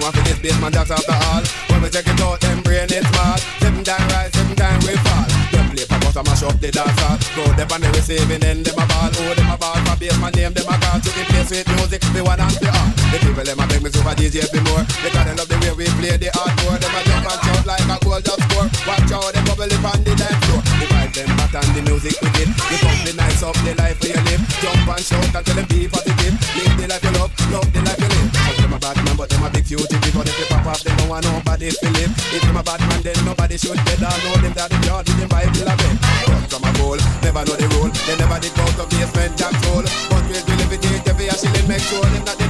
want for this basement, that's after all. When we check it out, them brain it's smart. 7 times rise, 7 times we fall. Them play for us, I mash up the dance hall. Go them on the receiving end, them a ball. Oh, them a ball for basement name, them a call. To the place with music, the one and the all. The people, them a beg me super DJ for more. Because they love the way we play the hardcore. Them a jump and shout like a goal just score. Watch out, them bubble up on the dance floor. The vibe them hot and the music we get. The company nice up the life where you live. Jump and shout and tell them be positive. Live the life you love the life you live. Cause them a bad man, but them a big future. Because if they pop off, they don't want nobody to live. If them a bad man, then nobody should dead. I know them that the yard with them Bible a bed. Come from a goal, never know the rule. They never did go to basement, jack roll. But we live it, every a shilling make sure them not